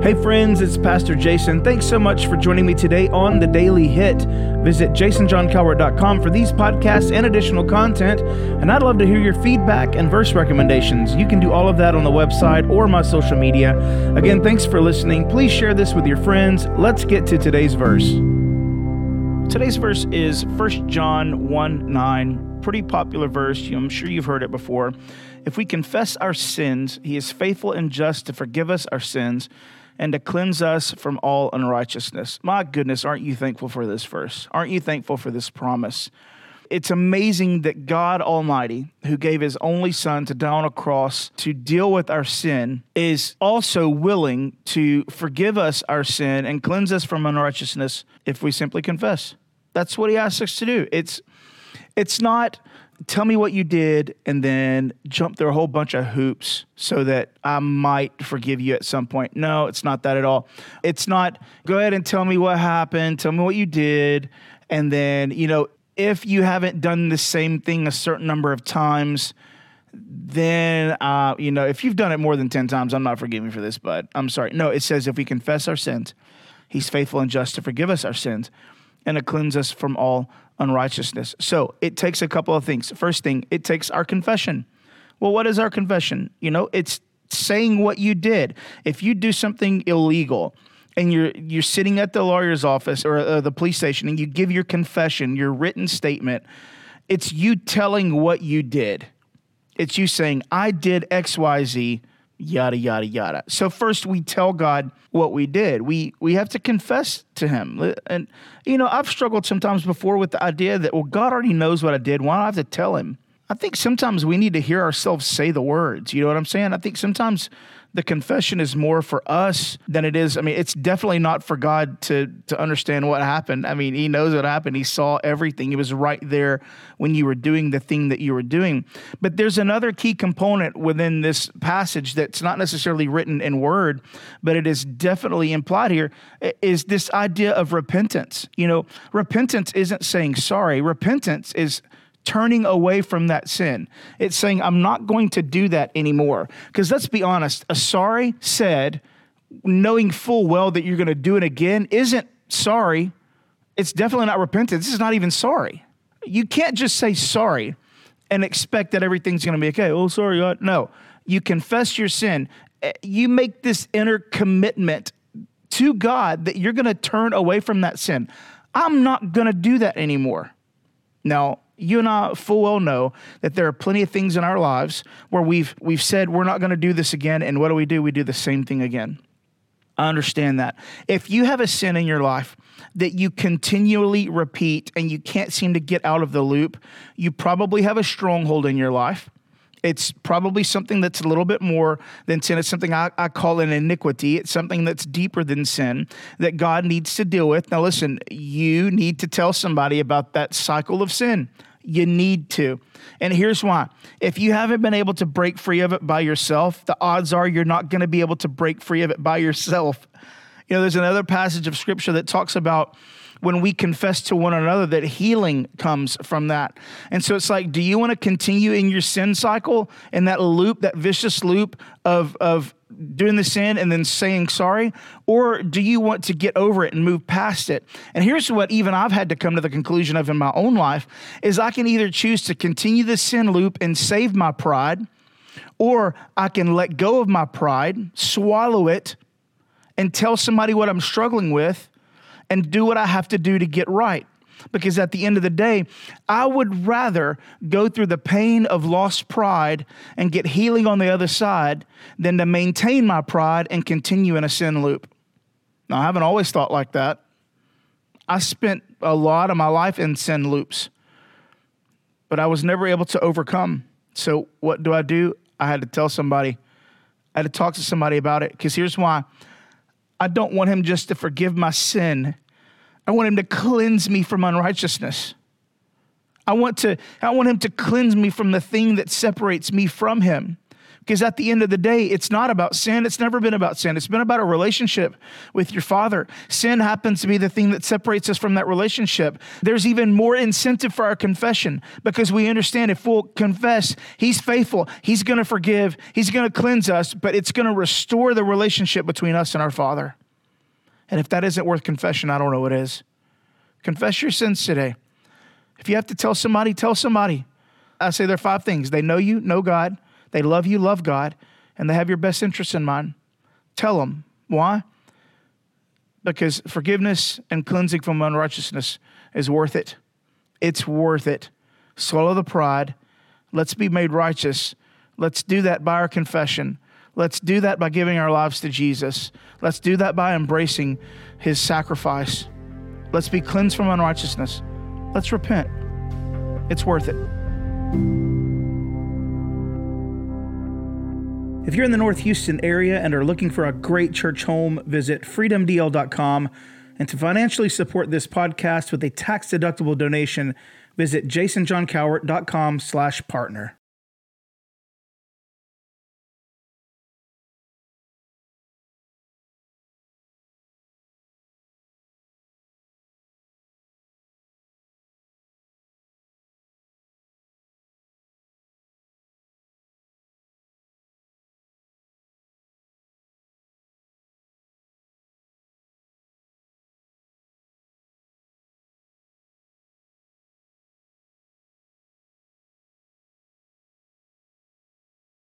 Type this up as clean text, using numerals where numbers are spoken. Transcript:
Hey friends, it's Pastor Jason. Thanks so much for joining me today on The Daily Hit. Visit jasonjohncalwart.com for these podcasts and additional content, and I'd love to hear your feedback and verse recommendations. You can do all of that on the website or my social media. Again, thanks for listening. Please share this with your friends. Let's get to today's verse. Today's verse is 1 John 1:9. Pretty popular verse. I'm sure you've heard it before. If we confess our sins, He is faithful and just to forgive us our sins and to cleanse us from all unrighteousness. My goodness, aren't you thankful for this verse? Aren't you thankful for this promise? It's amazing that God Almighty, who gave His only Son to die on a cross to deal with our sin, is also willing to forgive us our sin and cleanse us from unrighteousness if we simply confess. That's what He asks us to do. It's not, tell me what you did and then jump through a whole bunch of hoops so that I might forgive you at some point. No, it's not that at all. It's not, go ahead and tell me what happened, tell me what you did, and then, if you haven't done the same thing a certain number of times, then, if you've done it more than 10 times, I'm not forgiving you for this, bud. I'm sorry. No, it says if we confess our sins, He's faithful and just to forgive us our sins and to cleanse us from all unrighteousness. So it takes a couple of things. First thing, it takes our confession. Well, what is our confession? It's saying what you did. If you do something illegal and you're sitting at the lawyer's office or the police station and you give your confession, your written statement, it's you telling what you did. It's you saying, I did X, Y, Z, yada, yada, yada. So first we tell God what we did. We have to confess to Him. And, I've struggled sometimes before with the idea that, well, God already knows what I did. Why do I have to tell Him? I think sometimes we need to hear ourselves say the words. You know what I'm saying? I think sometimes the confession is more for us than it is. It's definitely not for God to understand what happened. He knows what happened. He saw everything. He was right there when you were doing the thing that you were doing. But there's another key component within this passage that's not necessarily written in word, but it is definitely implied here, is this idea of repentance. Repentance isn't saying sorry. Repentance is turning away from that sin. It's saying, I'm not going to do that anymore. Because let's be honest, a sorry said, knowing full well that you're going to do it again, isn't sorry. It's definitely not repentance. This is not even sorry. You can't just say sorry and expect that everything's going to be okay. Oh, sorry, God. No, you confess your sin. You make this inner commitment to God that you're going to turn away from that sin. I'm not going to do that anymore. Now, you and I full well know that there are plenty of things in our lives where we've said we're not going to do this again, and what do? We do the same thing again. I understand that. If you have a sin in your life that you continually repeat and you can't seem to get out of the loop, you probably have a stronghold in your life. It's probably something that's a little bit more than sin. It's something I call an iniquity. It's something that's deeper than sin that God needs to deal with. Now listen, you need to tell somebody about that cycle of sin. You need to. And here's why. If you haven't been able to break free of it by yourself, the odds are you're not going to be able to break free of it by yourself. There's another passage of Scripture that talks about when we confess to one another that healing comes from that. And so it's like, do you want to continue in your sin cycle, in that loop, that vicious loop of doing the sin and then saying sorry? Or do you want to get over it and move past it? And here's what even I've had to come to the conclusion of in my own life, is I can either choose to continue the sin loop and save my pride, or I can let go of my pride, swallow it, and tell somebody what I'm struggling with, and do what I have to do to get right. Because at the end of the day, I would rather go through the pain of lost pride and get healing on the other side than to maintain my pride and continue in a sin loop. Now, I haven't always thought like that. I spent a lot of my life in sin loops, but I was never able to overcome. So what do? I had to tell somebody. I had to talk to somebody about it, because here's why. I don't want Him just to forgive my sin. I want Him to cleanse me from unrighteousness. I want Him to cleanse me from the thing that separates me from Him. Because at the end of the day, it's not about sin. It's never been about sin. It's been about a relationship with your Father. Sin happens to be the thing that separates us from that relationship. There's even more incentive for our confession because we understand if we'll confess, He's faithful. He's going to forgive. He's going to cleanse us, but it's going to restore the relationship between us and our Father. And if that isn't worth confession, I don't know what is. Confess your sins today. If you have to tell somebody, tell somebody. I say there are 5 things. They know you, know God. They love you, love God, and they have your best interests in mind. Tell them. Why? Because forgiveness and cleansing from unrighteousness is worth it. It's worth it. Swallow the pride. Let's be made righteous. Let's do that by our confession. Let's do that by giving our lives to Jesus. Let's do that by embracing His sacrifice. Let's be cleansed from unrighteousness. Let's repent. It's worth it. If you're in the North Houston area and are looking for a great church home, visit freedomdl.com. And to financially support this podcast with a tax-deductible donation, visit jasonjohncowart.com/partner.